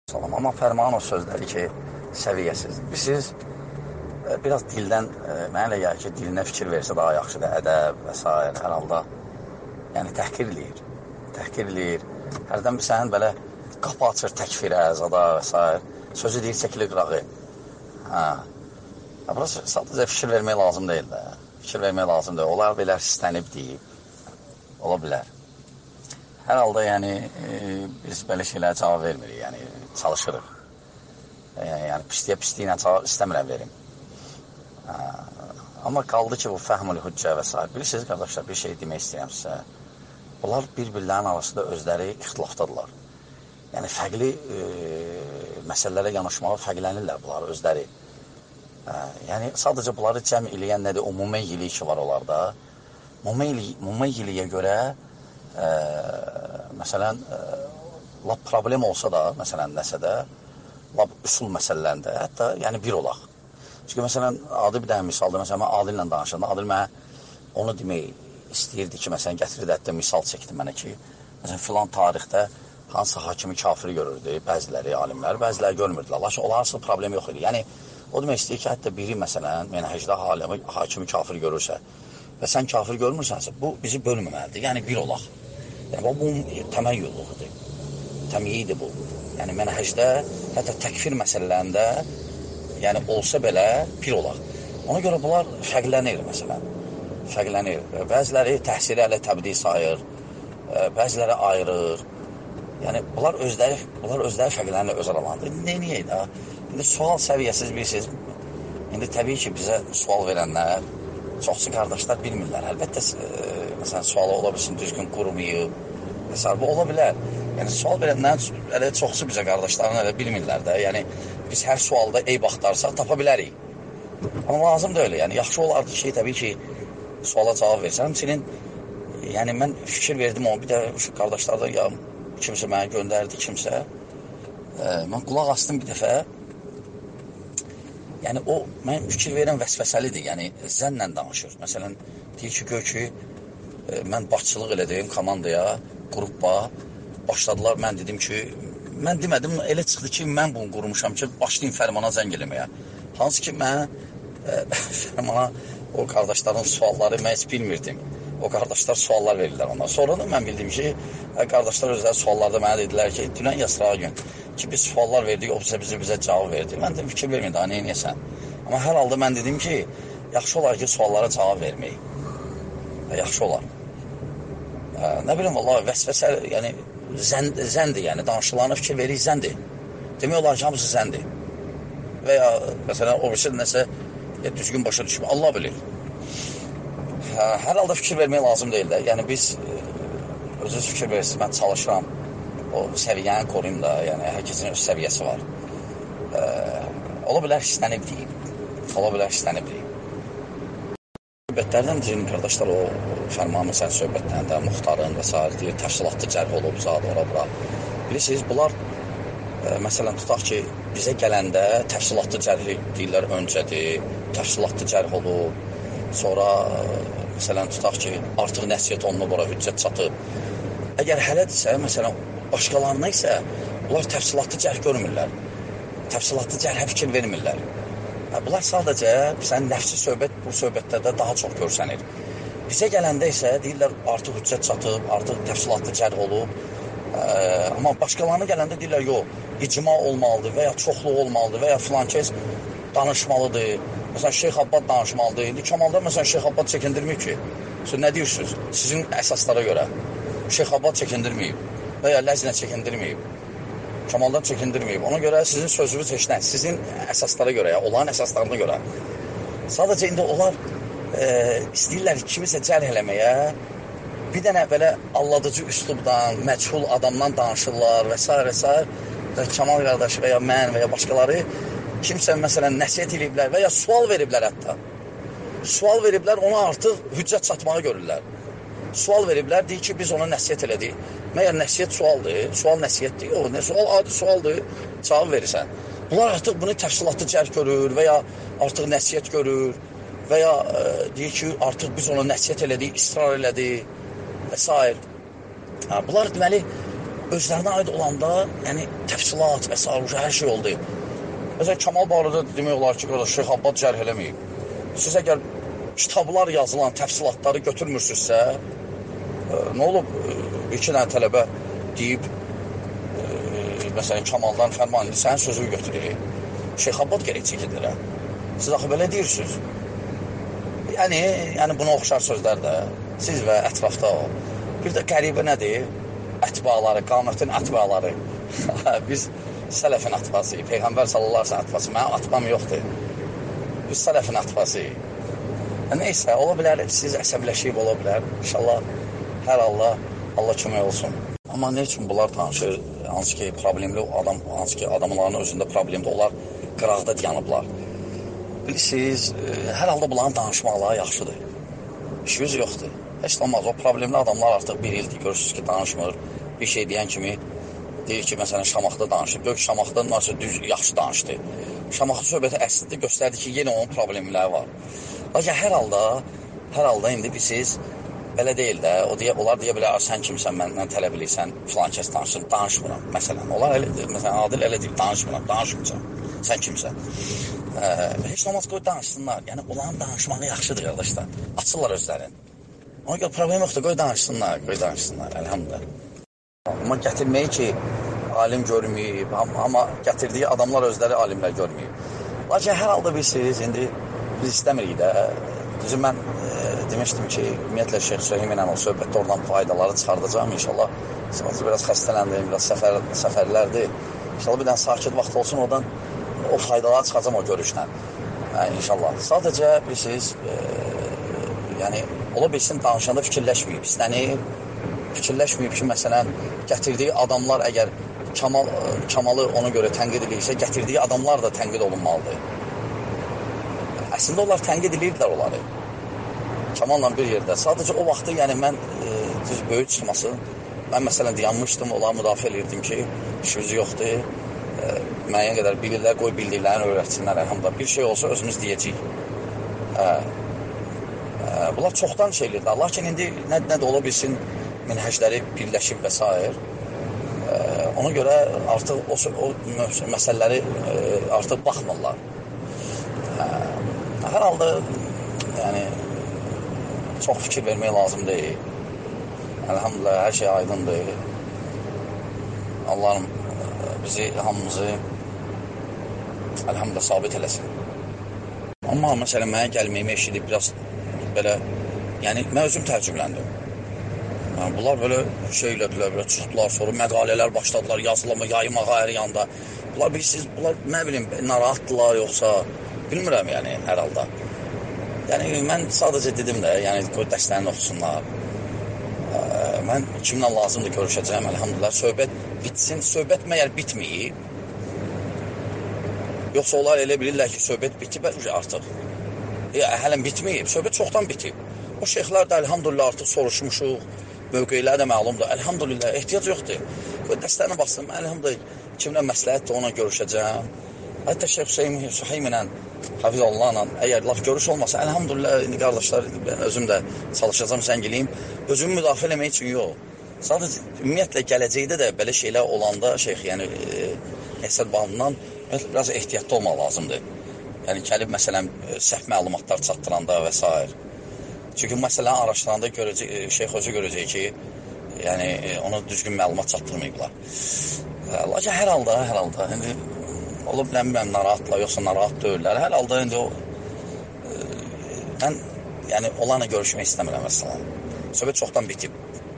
Salam. Amma Fərmanov sözləri ki, səviyyəsiz. Siz biraz dildən, mənə elə gəlir ki, dilinə fikir versə daha yaxşıdır, ədəb və s. hər halda. Yəni, təhqir eləyir. Təhqir eləyir. Hərdən bir sənin belə qapı açır təkfirə, zada və s. Sözü deyir, çəkilir qırağı. Burası sadəcə fikir vermək lazım deyil də. Fikir vermək lazım deyil. Olar bilər, istənib deyib. Ola bilər. Hər halda, yəni, biz belə şeylərə cavab vermirik, yəni, çalışırıq. Yəni, pisliyə cavab istəmirəm verim. Amma qaldı ki, bu fəhmül hüccə və s. Bilirsiniz, qardaşlar, bir şey demək istəyirəm sizə. Bunlar bir-birlərinin arasında özləri ixtilafdadırlar. Yəni, fərqli məsələlərə yanaşmağa fərqlənirlər bunlar özləri. Yəni, sadəcə bunları cəm eləyən nədir? O mümeyyilik ki var onlarda. Mümeyyiliyə görə məsələn, lap problem olsa da, məsələn, nəsə də, lap üsul məsələlərində, hətta, yəni, bir olaq. Çünki, məsələn, Adil bir dənə misalda, məsələn, mən Adil ilə danışanda, Adil mənə onu demək istəyirdi ki, məsələn, gətirirdi, hətta misal çəkdi mənə ki, məsələn, filan tarixdə hansısa hakimi kafiri görürdü, bəziləri, alimlər, bəziləri görmürdülər. Lakin, onlar asıl problem yox idi. Yəni, o demək istəyir ki, hətta biri, məsələn, menhəcdə hakimi kafiri görürsə və sən kafir görmürsənsə, bu bizi bölməməlidir. Yəni, bir olaq. Yəni, bu təməyyüldür. Təmyidir bu. Yəni, mənhəcdə, hətta təkfir məsələlərində, yəni, olsa belə bir olaq. Ona görə bunlar fərqlənir, məsələn. Fərqlənir. Bəziləri təhsili ələ təbdi sayır, bəziləri ayırır. Yəni, bunlar özləri fərqlənir öz aralarında. Neyək da? İndi sual səviyyəsiz bilirsiniz. İndi təbii ki, bizə sual verənlər, çoxsu qardaşlar bilmirlər. Əlbəttə, məsələn, sualı ola bilsin, düzgün qurmayıb, bu ola bilər. Yəni, sual verənlərin elə çoxsu bizə qardaşların elə bilmirlər də. Yəni, biz hər sualda eyb axtarsaq tapa bilərik. Amma lazım da öyle. Yəni, yaxşı olardı ki, təbii ki, suala cavab versən. Həmçinin, yəni, mən fikir verdim onu, bir də şu qardaşlardan ya, kimsə mənə göndərdi, kimsə. Mən qulaq astım bir dəfə. Yəni, o, mən fikir verən vəsvəsəlidir, yəni, zənnlə danışır. Məsələn, deyir ki, gör ki, mən başçılıq elədim komandaya, qrupba, başladılar, mən dedim ki, mən demədim, elə çıxdı ki, mən bunu qurmuşam ki, başlayayım Fərmana zəng eləməyə. Hansı ki, mən Fərmana o qardaşların sualları mən heç bilmirdim. O qardaşlar suallar verirlər onlar. Sonra da mən bildim ki, qardaşlar özləri suallarda mənə dedilər ki, dünən yasırağı gün ki, biz suallar verdik, o bizə cavab verdi. Mən də fikir verməyim, daha neynəyəsən. Amma hər halda mən dedim ki, yaxşı olar ki, suallara cavab verməyik. Yaxşı olar. Nə bilim, vallahi vəsvəsə, yəni, zəndir, yəni, danışılarına fikir verik, zəndir. Demək olar ki, hamısı zəndir. Və ya, məsələn, o birisi nəsə düzgün başa düşmür. Allah bilir. Hər halda fikir vermək lazım deyil də. Yəni, biz, özünüz fikir verirsiniz, mən çalışıram. O səviyyəni qoruyum da, yəni, hər kəsin öz səviyyəsi var. Ola bilər istənib deyim. Ola bilər istənib deyim. Söhbətlərdən deyim, qardaşlar, o Fərmanın sən söhbətlərində, Muxtarın və s. deyir, təfsilatlı cərh olub, zad, ora-bura. Bilirsiniz, bunlar, məsələn, tutaq ki, bizə gələndə təfsilatlı cərhi deyirlər öncədir, təfsilatlı cərh olub, sonra, məsələn, tutaq ki, artıq nəsiyyət olunub, ora hüccət çatıb. Əgər hələdirsə, məsələn, başqalarına isə bunlar təfsilatlı cərh görmürlər. Təfsilatlı cərhə fikir vermirlər. Bunlar sadəcə, sənin nəfsi söhbət bu söhbətlərdə daha çox görsənir. Bizə gələndə isə deyirlər, artıq hüccət çatıb, artıq təfsilatlı cərh olub. Amma başqalarına gələndə deyirlər, yox, icma olmalıdır və ya çoxluq olmalıdır və ya filan kəs danışmalıdır. Məsələn, Şeyx Abbad danışmalıdır. İndi Kamalda, məsələn, Şeyx Abbad çəkindirmir ki. Nə deyirsiniz? Sizin əsaslara görə. Şeyx Abbad çəkindirməyib və ya Ləzinə çəkindirməyib. Kamaldan çəkindirməyib. Ona görə sizin sözünüz heç nə, sizin əsaslara görə, ya, onların əsaslarına görə. Sadəcə indi onlar istəyirlər kimisə cərh eləməyə, bir dənə belə alladıcı üslubdan, məchul adamdan danışırlar və s. və Kamal qardaş və ya mən və ya başqaları kimsə məsələn nəsiyyət ediblər və ya sual veriblər hətta. Sual veriblər, ona artıq hüccət çatmağı görürlər. Sual veriblər, deyir ki, biz ona nəsiyyət elədik. Məyər nəsiyyət sualdır, sual nəsiyyətdir, yox, sual adi sualdır, cavab verirsən. Bunlar artıq bunu təfsilatlı cərh görür və ya artıq nəsiyyət görür və ya deyir ki, artıq biz ona nəsiyyət elədik, israr elədik və s. Bunlar deməli, özlərinə aid olanda, yəni təfsilat və s. hər şey oldu. Məsələn, Kamal barədə demək olar ki, Şeyx Abbad cərh eləməyib. Siz əgər kitablar yazılan təfsilatları götürmürsünüzsə, nə olub, iki dənə tələbə deyib, məsələn, Kamaldan fərman edir, sənin sözünü götürür. Şeyx Abbad gerək çəkilir. Siz axı belə deyirsiniz. Yəni buna oxşar sözlər də siz və ətrafda o. Bir də qəribə nədir? Ətbaları, qamətin ətbaları. Biz sələfin ətbasıyıq. Peyğəmbər sallallahu əleyhi və səlləm ətbası. Mənim ətbam yoxdur. Biz sələfin ətbasıyıq. Neysə, ola bilər, siz əsəbləşib ola bilər. İnşallah, hər Allah kömək olsun. Amma nə üçün bunlar danışır? Hansı ki, problemli adamların özündə problemdir. Onlar qıraqda dayanıblar. Bilirsiniz, hər halda bunların danışmaqları yaxşıdır. İşiniz yoxdur. Heç olmaz, o problemli adamlar artıq bir ildir, görürsünüz ki, danışmır. Bir şey deyən kimi deyir ki, məsələn, Şamaxıda danışır. Gör ki, Şamaxıda nasıl düz, yaxşı danışdı. Şamaxı söhbəti əslində göstərdi ki, yenə onun problemləri var. Lakin hər halda indi siz belə deyil də, onlar deyə bilər, sən kimsən, məndən tələb edirsən, filan kəs danışsın, danışmıram. Məsələn, onlar elə deyir, məsələn, Adil elə deyir, danışmayacam, sən kimsən. Heç olmaz, qoy danışsınlar. Yəni, onların danışmağı yaxşıdır, qardaşlar. Açırlar özlərini. Ona görə problem yoxdur, qoy danışsınlar, əlhamdülillah. Amma gətirməyi ki, alim görməyib, amma gətirdiyi adamlar özləri alimlər görməyib. Lakin hər halda bilirsiniz, indi biz istəmirik də. Düzü, mən demişdim ki, ümumiyyətlə Şeyx Süleyman ilə o söhbətdə oradan faydaları çıxardacağım inşallah. Sadəcə biraz xəstələndim, biraz səfərlərdir. İnşallah bir dənə sakit vaxt olsun, oradan o faydaları çıxacam o görüşlə. İnşallah. Sadəcə bilirsiniz, yəni ola bilsin danışanda fikirləşməyib, fikirləşməyib ki, məsələn, gətirdiyi adamlar əgər Kamalı ona görə tənqid edirsə, gətirdiyi adamlar da tənqid olunmalıdır. Əslində onlar tənqid edirdilər onları. Kamalla bir yerdə. Sadəcə o vaxtı, yəni mən düz böyük çıxmasın. Mən məsələn dayanmışdım, onları müdafiə edirdim ki, işimiz yoxdur. Müəyyən qədər bilirlər, qoy bildiklərini öyrətsinlər, əlhamdülillah. Bir şey olsa özümüz deyəcəyik. Bunlar çoxdan şeylərdir. Lakin indi nə də ola bilsin, minhəcləri birləşib və s. Ona görə artıq o məsələləri artıq baxmırlar. Hər halda yəni çox fikir vermək lazım deyil. Əlhamdülillah, hər şey aydındır. Allahım bizi, hamımızı əlhamdülillah sabit eləsin. Amma məsələn, mənə gəlməyimi eşidib biraz belə, yəni mən özüm təəccübləndim. Bunlar belə şeylədilər, belə çıxdılar, sonra məqalələr başladılar, yazılama, yayımağa hər yanda. Bunlar bilirsiniz, bunlar nə bilim, narahatdılar yoxsa, bilmirəm yəni hər halda. Yəni mən sadəcə dedim də, yəni qoy dərslərini oxusunlar. Mən kimlə lazımdır görüşəcəyəm, əlhamdülillah. Söhbət bitsin, söhbət məyər bitməyib. Yoxsa onlar elə bilirlər ki, söhbət bitib artıq. Hələn bitməyib, söhbət çoxdan bitib. O şeyxlər də əlhamdülillah artıq soruşmuşuq, mövqeylər də məlumdur. Əlhamdülillah, ehtiyac yoxdur. Qoy dərslərinə baxsın, əlhamdülillah, kimlə məsləhətdir ona görüşəcəyəm. Hətta Şeyx Süheym ilə, Hafiz Allahla, əgər laf görüş olmasa, əlhamdülillah, indi qardaşlar, mən özüm də çalışacağım, zəngiliyim. Özümü müdafiə eləmək üçün yox. Sadəcə, ümumiyyətlə, gələcəkdə də belə şeylər olanda, şeyx, yəni, hesab bağımdan biraz ehtiyatlı olmaq lazımdır. Yəni, gəlib, məsələn, səhv məlumatlar çatdıranda və s. Çünki məsələn, araşdıranda şeyx özü görəcək ki, yəni, ona düzgün məlumat çatdırmayıblar. Lakin hər halda, indi olub, bilmirəm, narahatlar, yoxsa narahat deyirlər. Hər halda, indi o, mən, yəni, onlarla görüşmək istəmirəm, əssalam. Söhbət çoxdan bitib.